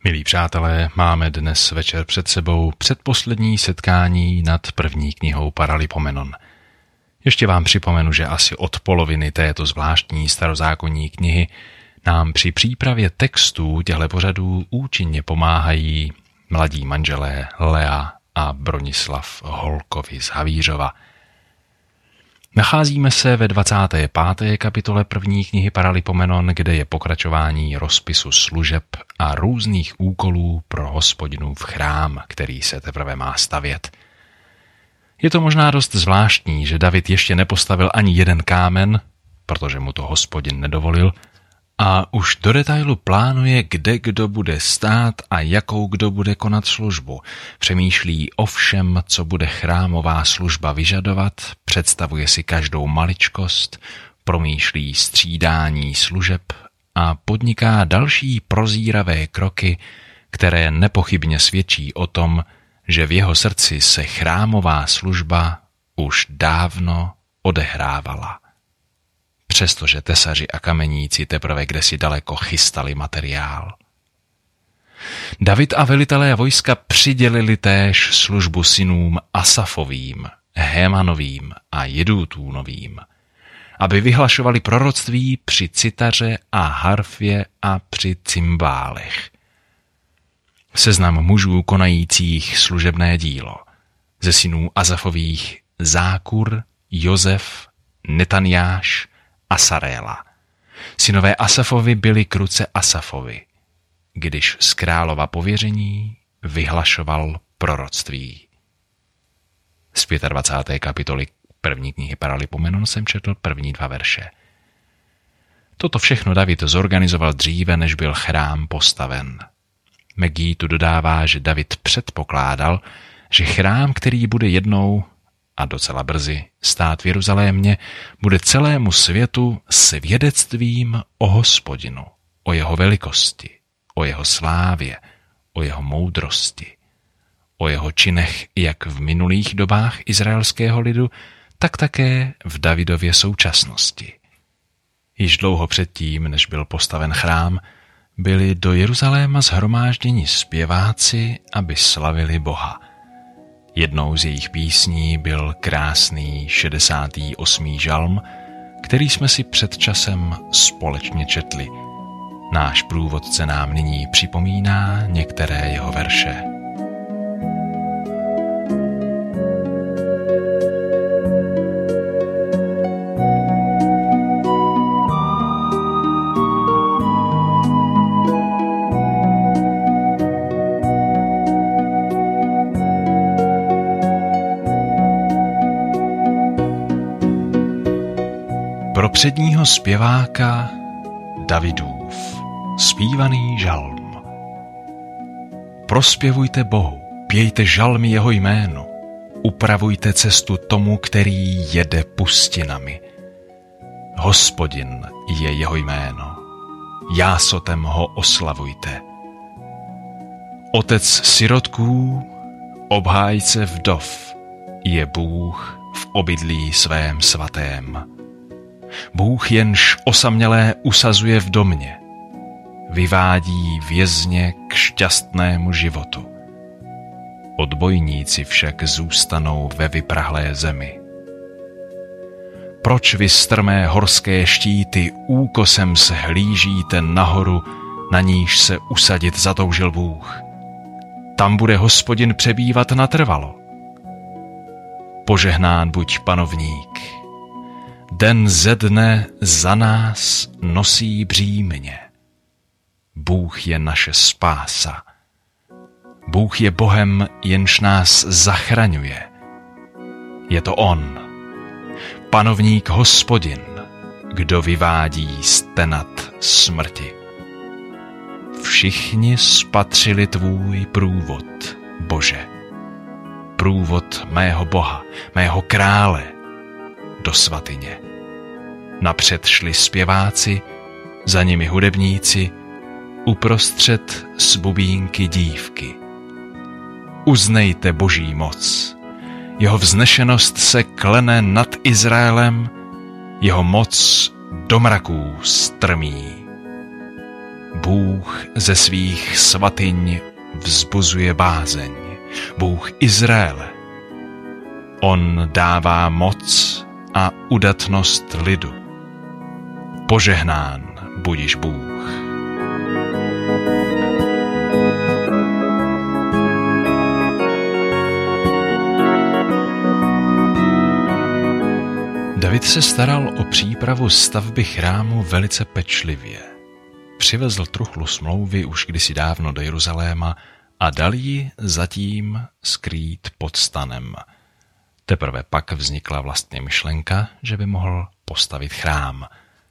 Milí přátelé, máme dnes večer před sebou předposlední setkání nad první knihou Paralipomenon. Ještě vám připomenu, že asi od poloviny této zvláštní starozákonní knihy nám při přípravě textů těchto pořadů účinně pomáhají mladí manželé Lea a Bronislav Holkovi z Havířova. Nacházíme se ve 25. kapitole první knihy Paralipomenon, kde je pokračování rozpisu služeb a různých úkolů pro Hospodinův chrám, který se teprve má stavět. Je to možná dost zvláštní, že David ještě nepostavil ani jeden kámen, protože mu to Hospodin nedovolil, a už do detailu plánuje, kde kdo bude stát a jakou kdo bude konat službu. Přemýšlí o všem, co bude chrámová služba vyžadovat, představuje si každou maličkost, promýšlí střídání služeb a podniká další prozíravé kroky, které nepochybně svědčí o tom, že v jeho srdci se chrámová služba už dávno odehrávala. Přestože tesaři a kameníci teprve kdesi daleko chystali materiál. David a velitelé vojska přidělili též službu synům Asafovým, Hémanovým a Jedutúnovým, aby vyhlašovali proroctví při citaře a harfě a při cymbálech. Seznam mužů konajících služebné dílo. Ze synů Asafových Zákur, Josef, Netanjáš, Asaréla. Synové Asafovi byli k ruce Asafovi, když z králova pověření vyhlašoval proroctví. Z 25. kapitoly první knihy Paralipomenon jsem četl první 2 verše. Toto všechno David zorganizoval dříve, než byl chrám postaven. Megí tu dodává, že David předpokládal, že chrám, který bude jednou a docela brzy stát v Jeruzalémě, bude celému světu svědectvím o Hospodinu, o jeho velikosti, o jeho slávě, o jeho moudrosti, o jeho činech jak v minulých dobách izraelského lidu, tak také v Davidově současnosti. Již dlouho předtím, než byl postaven chrám, byli do Jeruzaléma shromážděni zpěváci, aby slavili Boha. Jednou z jejich písní byl krásný 68. žalm, který jsme si před časem společně četli. Náš průvodce nám nyní připomíná některé jeho verše. Pro předního zpěváka Davidův zpívaný žalm. Prospěvujte Bohu, pějte žalmy jeho jménu, upravujte cestu tomu, který jede pustinami. Hospodin je jeho jméno, jásotem ho oslavujte. Otec sirotků, obhájce vdov, je Bůh v obydlí svém svatém. Bůh jenž osamělé usazuje v domě, vyvádí vězně k šťastnému životu. Odbojníci však zůstanou ve vyprahlé zemi. Proč vy strmé horské štíty úkosem shlížíte nahoru, na níž se usadit zatoužil Bůh? Tam bude Hospodin přebývat natrvalo. Požehnán buď panovník. Den ze dne za nás nosí břímě. Bůh je naše spása. Bůh je Bohem, jenž nás zachraňuje. Je to On, panovník Hospodin, kdo vyvádí z tenat smrti. Všichni spatřili tvůj průvod, Bože. Průvod mého Boha, mého krále, do svatyně. Napřed šli zpěváci, za nimi hudebníci, uprostřed z bubínky dívky. Uznejte Boží moc. Jeho vznešenost se klene nad Izraelem, jeho moc do mraků strmí. Bůh ze svých svatyň vzbuzuje bázeň. Bůh Izraele. On dává moc a udatnost lidu. Požehnán budiš Bůh. David se staral o přípravu stavby chrámu velice pečlivě. Přivezl truchlu smlouvy už kdysi dávno do Jeruzaléma a dal ji zatím skrýt pod stanem. Teprve pak vznikla vlastně myšlenka, že by mohl postavit chrám.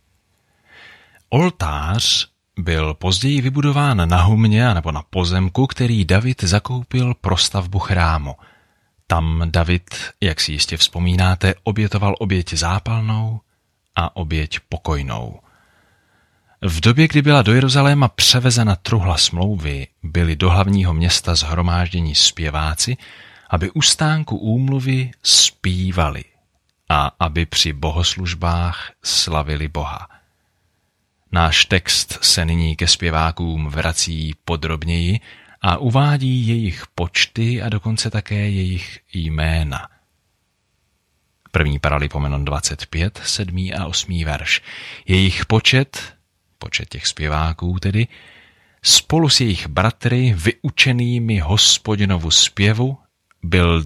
Oltář byl později vybudován na humně nebo na pozemku, který David zakoupil pro stavbu chrámu. Tam David, jak si jistě vzpomínáte, obětoval oběť zápalnou a oběť pokojnou. V době, kdy byla do Jeruzaléma převezena truhla smlouvy, byli do hlavního města shromážděni zpěváci, aby u stánku úmluvy zpívali a aby při bohoslužbách slavili Boha. Náš text se nyní ke zpěvákům vrací podrobněji a uvádí jejich počty a dokonce také jejich jména. 1. Paralipomenon 25, 7. a 8. verš. Jejich počet těch zpěváků tedy, spolu s jejich bratry vyučenými Hospodinovu zpěvu byl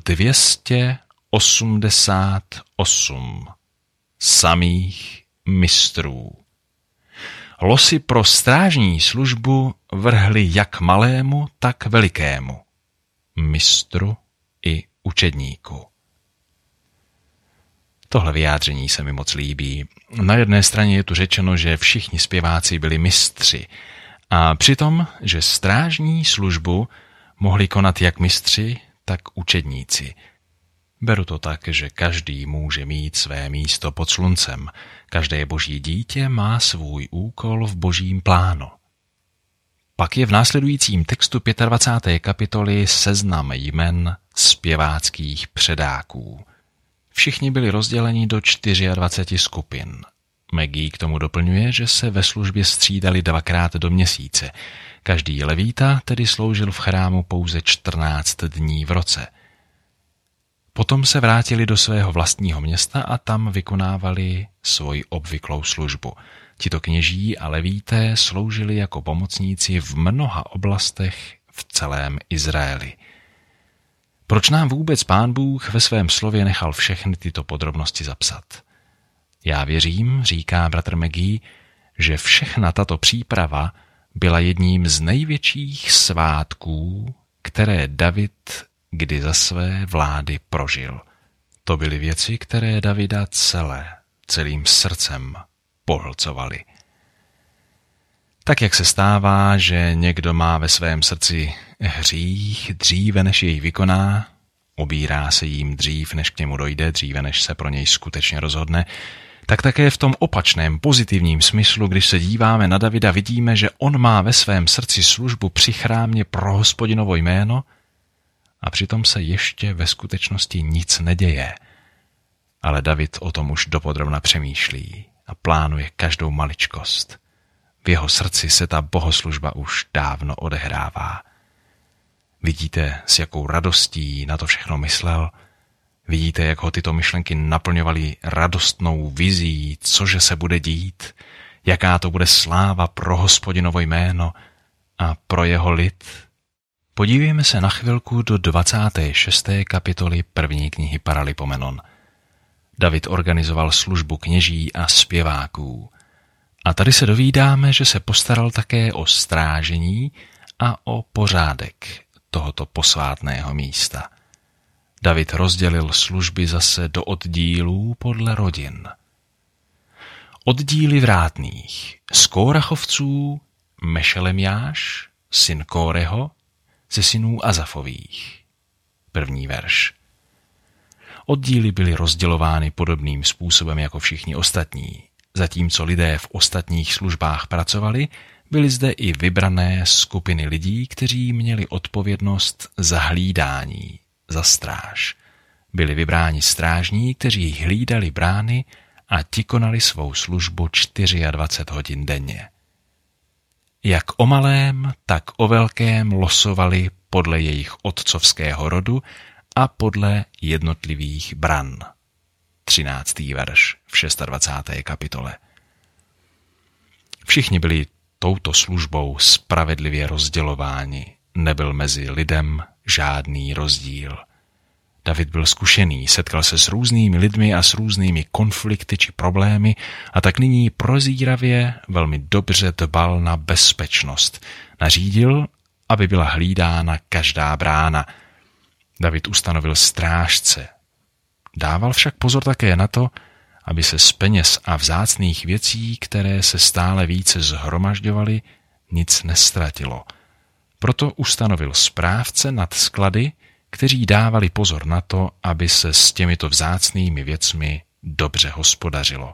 288 samých mistrů. Losy pro strážní službu vrhli jak malému, tak velikému, mistru i učedníku. Tohle vyjádření se mi moc líbí. Na jedné straně je tu řečeno, že všichni zpěváci byli mistři a přitom, že strážní službu mohli konat jak mistři, tak učedníci. Beru to tak, že každý může mít své místo pod sluncem. Každé boží dítě má svůj úkol v božím plánu. Pak je v následujícím textu 25. kapitoly seznam jmen zpěváckých předáků. Všichni byli rozděleni do 24 skupin. Maggie k tomu doplňuje, že se ve službě střídali 2krát do měsíce. Každý levíta tedy sloužil v chrámu pouze 14 dní v roce. Potom se vrátili do svého vlastního města a tam vykonávali svoji obvyklou službu. Tito kněží a levíté sloužili jako pomocníci v mnoha oblastech v celém Izraeli. Proč nám vůbec Pán Bůh ve svém slově nechal všechny tyto podrobnosti zapsat? Já věřím, říká bratr Maggie, že všechna tato příprava byla jedním z největších svátků, které David kdy za své vlády prožil. To byly věci, které Davida celým srdcem pohlcovaly. Tak jak se stává, že někdo má ve svém srdci hřích dříve, než jej vykoná, obírá se jím dřív, než k němu dojde, dříve, než se pro něj skutečně rozhodne, tak také v tom opačném pozitivním smyslu, když se díváme na Davida, vidíme, že on má ve svém srdci službu při chrámě pro Hospodinovo jméno a přitom se ještě ve skutečnosti nic neděje. Ale David o tom už dopodrobna přemýšlí a plánuje každou maličkost. V jeho srdci se ta bohoslužba už dávno odehrává. Vidíte, s jakou radostí na to všechno myslel? Vidíte, jak ho tyto myšlenky naplňovaly radostnou vizí, cože se bude dít, jaká to bude sláva pro Hospodinovo jméno a pro jeho lid? Podívejme se na chvilku do 26. kapitoly 1. knihy Paralipomenon. David organizoval službu kněží a zpěváků. A tady se dovídáme, že se postaral také o strážení a o pořádek tohoto posvátného místa. David rozdělil služby zase do oddílů podle rodin. Oddíly vrátných z Kórachovců Mešelemjáš, syn Kóreho, ze synů Azafových. 1. verš. Oddíly byly rozdělovány podobným způsobem jako všichni ostatní. Zatímco lidé v ostatních službách pracovali, byly zde i vybrané skupiny lidí, kteří měli odpovědnost za hlídání, za stráž. Byli vybráni strážní, kteří hlídali brány a ti konali svou službu 24 hodin denně. jak o malém, tak o velkém losovali podle jejich otcovského rodu a podle jednotlivých bran. 13. verš v 26. kapitole. Všichni byli touto službou spravedlivě rozdělováni. Nebyl mezi lidem žádný rozdíl. David byl zkušený, setkal se s různými lidmi a s různými konflikty či problémy a tak nyní prozíravě velmi dobře dbal na bezpečnost. Nařídil, aby byla hlídána každá brána. David ustanovil strážce. Dával však pozor také na to, aby se z peněz a vzácných věcí, které se stále více zhromažďovaly, nic nestratilo. Proto ustanovil správce nad sklady, kteří dávali pozor na to, aby se s těmito vzácnými věcmi dobře hospodařilo.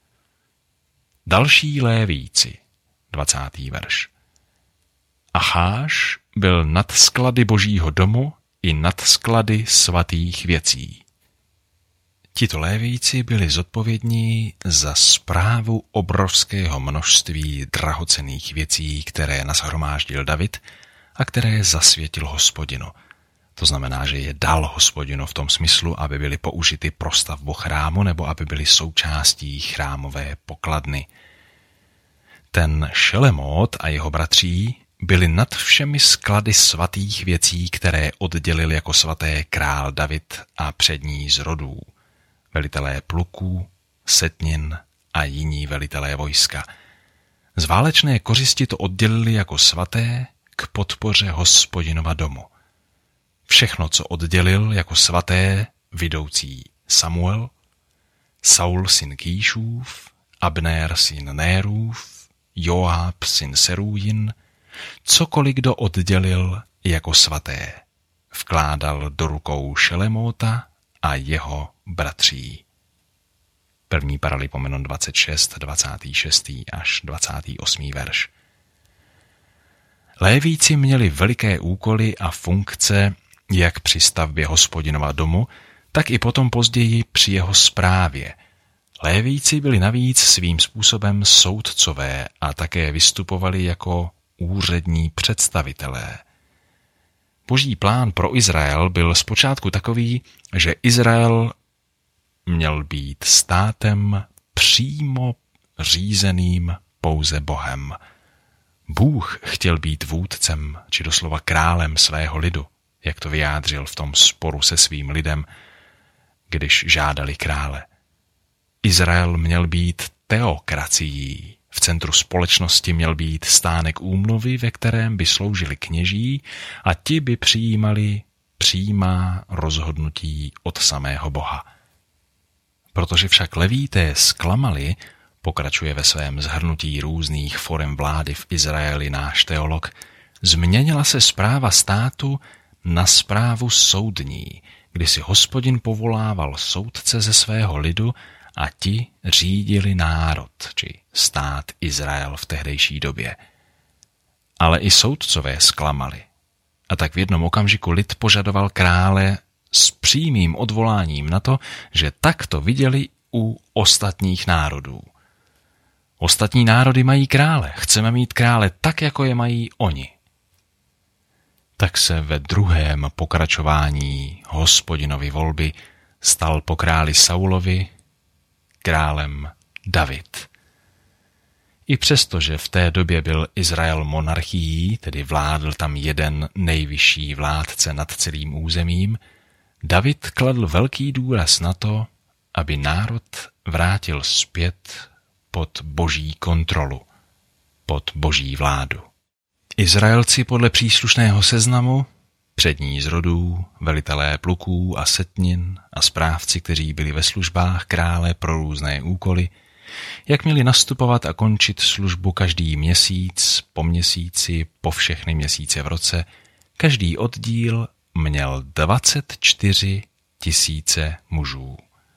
Další Lévíci, 20. verš. Acháš byl nad sklady Božího domu i nad sklady svatých věcí. Tito Lévíci byli zodpovědní za správu obrovského množství drahocenných věcí, které nashromáždil David a které zasvětil Hospodinu. To znamená, že je dal Hospodinu v tom smyslu, aby byly použity pro stavbu chrámu nebo aby byly součástí chrámové pokladny. Ten Šelemót a jeho bratří byli nad všemi sklady svatých věcí, které oddělil jako svaté král David a přední z rodů. Velitelé pluků, setnin a jiní velitelé vojska. Z válečné kořisti to oddělili jako svaté k podpoře Hospodinova domu. Všechno, co oddělil jako svaté, vidoucí Samuel, Saul syn Kýšův, Abnér syn Nérův, Joáb syn Serújin, cokoliv kdo oddělil jako svaté, vkládal do rukou Šelemóta a jeho bratří. 1. Paralipomenon 26, 26. až 28. verš. Lévíci měli veliké úkoly a funkce jak při stavbě Hospodinova domu, tak i potom později při jeho správě. Lévíci byli navíc svým způsobem soudcové a také vystupovali jako úřední představitelé. Boží plán pro Izrael byl zpočátku takový, že Izrael měl být státem přímo řízeným pouze Bohem. Bůh chtěl být vůdcem, či doslova králem svého lidu, jak to vyjádřil v tom sporu se svým lidem, když žádali krále. Izrael měl být teokracií. V centru společnosti měl být stánek úmluvy, ve kterém by sloužili kněží a ti by přijímali přímá rozhodnutí od samého Boha. Protože však Levíté zklamali, pokračuje ve svém shrnutí různých forem vlády v Izraeli náš teolog, změnila se správa státu na správu soudní, kdy si Hospodin povolával soudce ze svého lidu a ti řídili národ, či stát Izrael v tehdejší době. Ale i soudcové zklamali. A tak v jednom okamžiku lid požadoval krále s přímým odvoláním na to, že takto viděli u ostatních národů. Ostatní národy mají krále, chceme mít krále tak, jako je mají oni. Tak se ve druhém pokračování Hospodinovy volby stal po králi Saulovi králem David. I přesto, že v té době byl Izrael monarchií, tedy vládl tam jeden nejvyšší vládce nad celým územím, David kladl velký důraz na to, aby národ vrátil zpět pod boží kontrolu, pod boží vládu. Izraelci podle příslušného seznamu, přední z rodů, velitelé pluků a setnin a správci, kteří byli ve službách krále pro různé úkoly, jak měli nastupovat a končit službu každý měsíc, po měsíci, po všechny měsíce v roce, každý oddíl měl 24 000 mužů.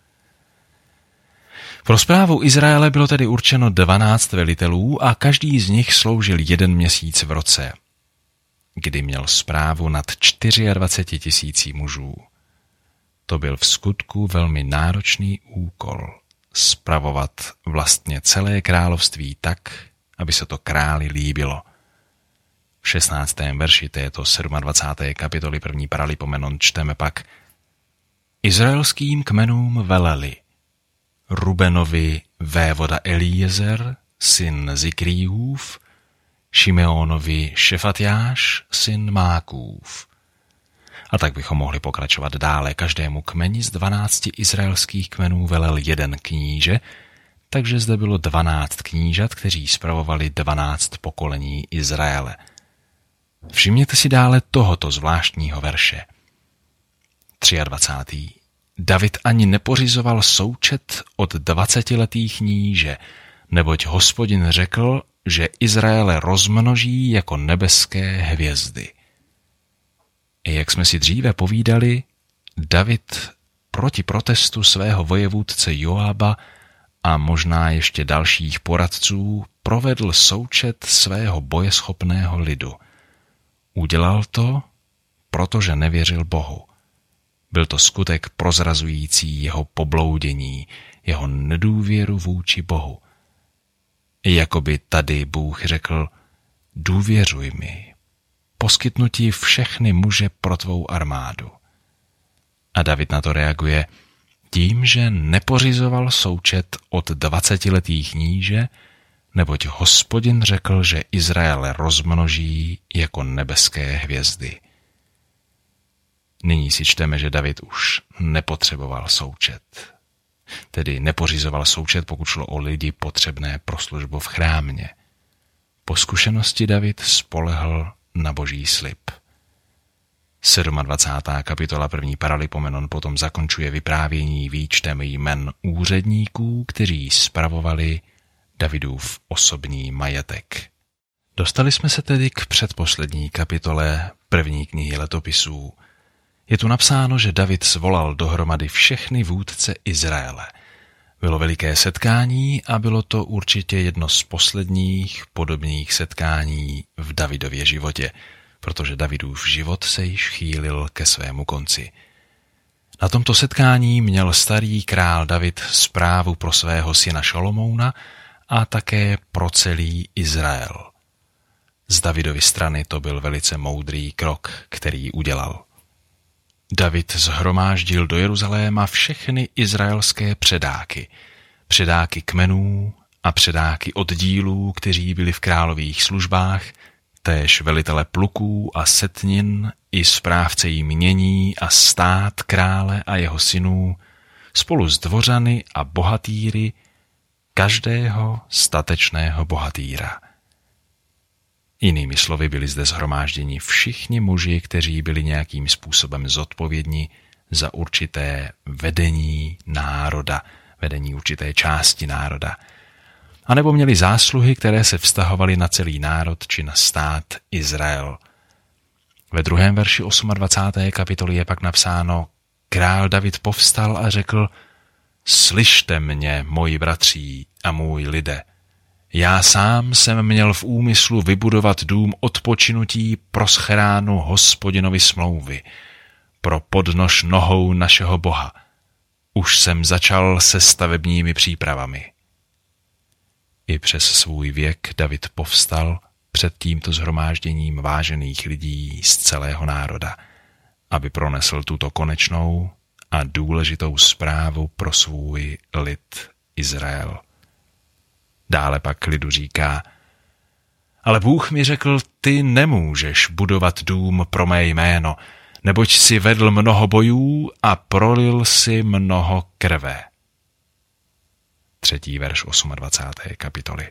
Pro správu Izraele bylo tedy určeno 12 velitelů a každý z nich sloužil 1 měsíc v roce, kdy měl správu nad 24 000 mužů. To byl v skutku velmi náročný úkol spravovat vlastně celé království tak, aby se to králi líbilo. V 16. verši této 27. kapitoly 1. Paralipomenon čteme pak: Izraelským kmenům veleli Rubenovi vévoda Eliezer, syn Zikrijův, Šimeonovi Šefatjáš, syn Mákův. A tak bychom mohli pokračovat dále. Každému kmeni z 12 izraelských kmenů velel jeden kníže, takže zde bylo 12 knížat, kteří spravovali 12 pokolení Izraele. Všimněte si dále tohoto zvláštního verše. 23. David ani nepořizoval součet od 20letých kníže, neboť Hospodin řekl, že Izraele rozmnoží jako nebeské hvězdy. Jak jsme si dříve povídali, David proti protestu svého vojevůdce Joába a možná ještě dalších poradců provedl součet svého bojeschopného lidu. Udělal to, protože nevěřil Bohu. Byl to skutek prozrazující jeho pobloudění, jeho nedůvěru vůči Bohu. Jakoby tady Bůh řekl: důvěřuj mi, poskytnu ti všechny muže pro tvou armádu. A David na to reaguje tím, že nepořizoval součet od 20letých kníže, neboť Hospodin řekl, že Izraele rozmnoží jako nebeské hvězdy. Nyní si čteme, že David už nepotřeboval součet. Tedy nepořizoval součet, pokud šlo o lidi potřebné pro službu v chrámě. Po zkušenosti David spolehl na Boží slib. 27. kapitola 1. Paralipomenon potom zakončuje vyprávění výčtem jmen úředníků, kteří spravovali Davidův osobní majetek. Dostali jsme se tedy k předposlední kapitole první knihy letopisů. Je tu napsáno, že David svolal dohromady všechny vůdce Izraele. Bylo veliké setkání a bylo to určitě jedno z posledních podobných setkání v Davidově životě, protože Davidův život se již chýlil ke svému konci. Na tomto setkání měl starý král David zprávu pro svého syna Šalomouna a také pro celý Izrael. Z Davidovy strany to byl velice moudrý krok, který udělal. David shromáždil do Jeruzaléma všechny izraelské předáky kmenů a předáky oddílů, kteří byli v králových službách, též velitele pluků a setnin i správce jmění a stát krále a jeho synů, spolu s dvořany a bohatýry, každého statečného bohatýra. Jinými slovy, byli zde shromážděni všichni muži, kteří byli nějakým způsobem zodpovědní za určité vedení národa, vedení určité části národa, anebo měli zásluhy, které se vztahovaly na celý národ či na stát Izrael. Ve 2. verši 28. kapitoly je pak napsáno: Král David povstal a řekl: Slyšte mě, moji bratří a můj lidé. Já sám jsem měl v úmyslu vybudovat dům odpočinutí pro schránu Hospodinovi smlouvy, pro podnož nohou našeho Boha. Už jsem začal se stavebními přípravami. I přes svůj věk David povstal před tímto shromážděním vážených lidí z celého národa, aby pronesl tuto konečnou a důležitou zprávu pro svůj lid Izrael. Dále pak lidu říká: Ale Bůh mi řekl, ty nemůžeš budovat dům pro mé jméno, neboť si vedl mnoho bojů a prolil si mnoho krve. 3. verš 28. kapitoly.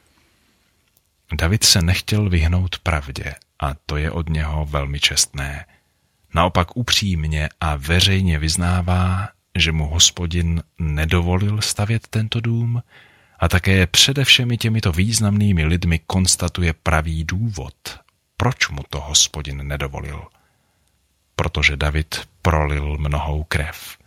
David se nechtěl vyhnout pravdě a to je od něho velmi čestné. Naopak upřímně a veřejně vyznává, že mu Hospodin nedovolil stavět tento dům a také přede všemi těmito významnými lidmi konstatuje pravý důvod, proč mu to Hospodin nedovolil. Protože David prolil mnohou krev.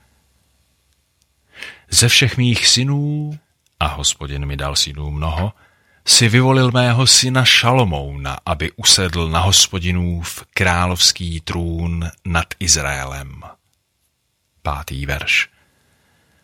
Ze všech mých synů, a Hospodin mi dal synů mnoho, si vyvolil mého syna Šalomouna, aby usedl na Hospodinův královský trůn nad Izraelem. 5. verš.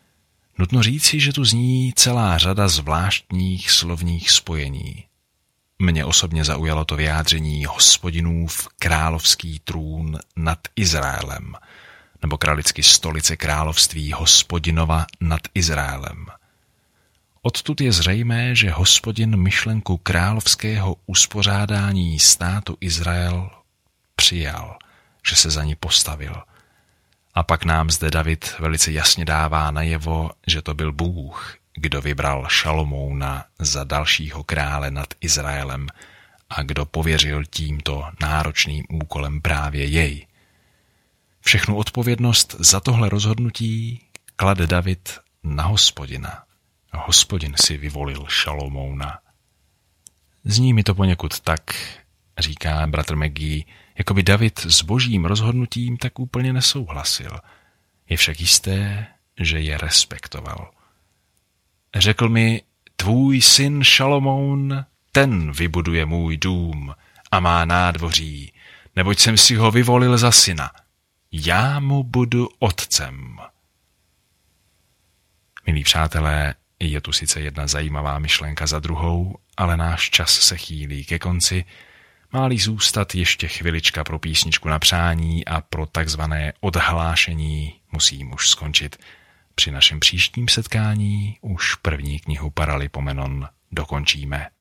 Nutno říci, že tu zní celá řada zvláštních slovních spojení. Mě osobně zaujalo to vyjádření Hospodinův královský trůn nad Izraelem, nebo kralicky stolice království Hospodinova nad Izraelem. Odtud je zřejmé, že Hospodin myšlenku královského uspořádání státu Izrael přijal, že se za ní postavil. A pak nám zde David velice jasně dává najevo, že to byl Bůh, kdo vybral Šalomouna za dalšího krále nad Izraelem a kdo pověřil tímto náročným úkolem právě jej. Všechnu odpovědnost za tohle rozhodnutí klade David na Hospodina. Hospodin si vyvolil Šalomouna. Zní mi to poněkud tak, říká bratr McGee, jako by David s božím rozhodnutím tak úplně nesouhlasil. Je však jisté, že je respektoval. Řekl mi, tvůj syn Šalomoun, ten vybuduje můj dům a má nádvoří, neboť jsem si ho vyvolil za syna. Já mu budu otcem. Milí přátelé, je tu sice jedna zajímavá myšlenka za druhou, ale náš čas se chýlí ke konci. Má-li zůstat ještě chvilička pro písničku na přání a pro takzvané odhlášení, musím už skončit. Při našem příštím setkání už první knihu Paralipomenon dokončíme.